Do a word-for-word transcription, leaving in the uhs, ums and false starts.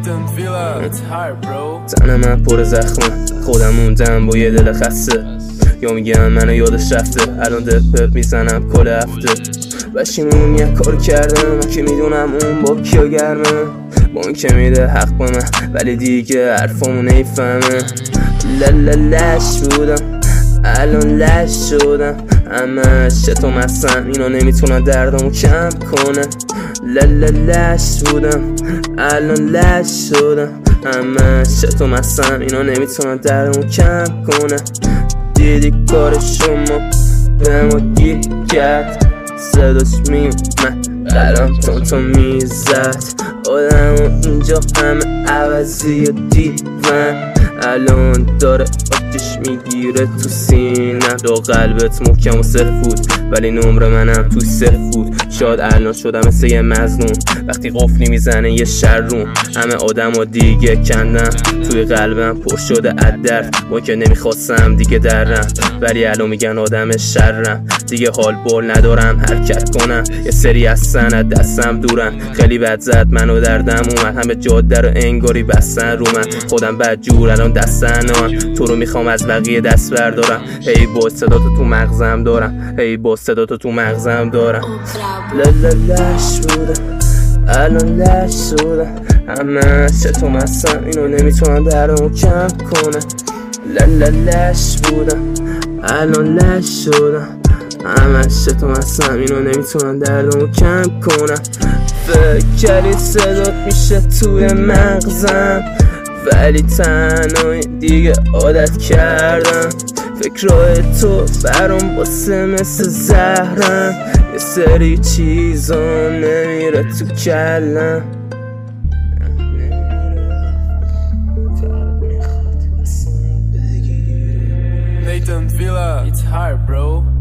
تن من پر زخمه، خودم موندم با یه دل خسته. یا میگم منو یادش رفته، الان دپ میزنم کل هفته. بشیمون یه کار کردم، من که میدونم اون با کیا گرمه. با اون که میده حق با من، ولی دیگه حرفامو نیفهمه. لالالش بودم الان لش شدم، همه شتو مستم اینا نمیتونن دردمو کم کنه. لالالش بودم الان لش شدم، همه شتو مستم اینا نمیتونن دردمو کم کنه. دیدی کار شما به ما گیر کرد، صداش میومد قلم تون تون میزد. آدم اینجا همه عوضی و دیون، الان داره آتش میگیره تو سینم. دو قلبت محکم و صفر بود، ولی نمره منم تو صفر بود. شاید الان شدم مثل یه مظلوم، وقتی قفلی میزنه یه شروم. همه آدم ها دیگه کندم، توی قلبم پر شده عدر. ما که نمیخواستم دیگه درم، ولی الان میگن آدم شرم. دیگه حال بال ندارم حرکت کنم، یه سری از سند دستم دورن. خیلی بد زد منو دردم اومد، همه جاده رو انگاری بستن رو من. خودم بد جور الان دستن هم، تو رو میخوام از بقیه دست بردارم. هی با صداتو تو مغزم دارم، هی با صداتو تو مغزم دارم. لالالش بودم الان لش شدم، همه شتو مستم اینو نمیتونن درمو کم کنه. لالالش بودم الان لش شدم، همه شتو مستم اینو نمیتونن دردمو کم کنم. فکر کردی صدات میشه توی مغزم، ولی تنهایی دیگه عادت کردم. فکرهای تو برام باسه مثل زهرم، یه سری چیزا نمیره تو کلم. Nathan Villa, it's hard bro.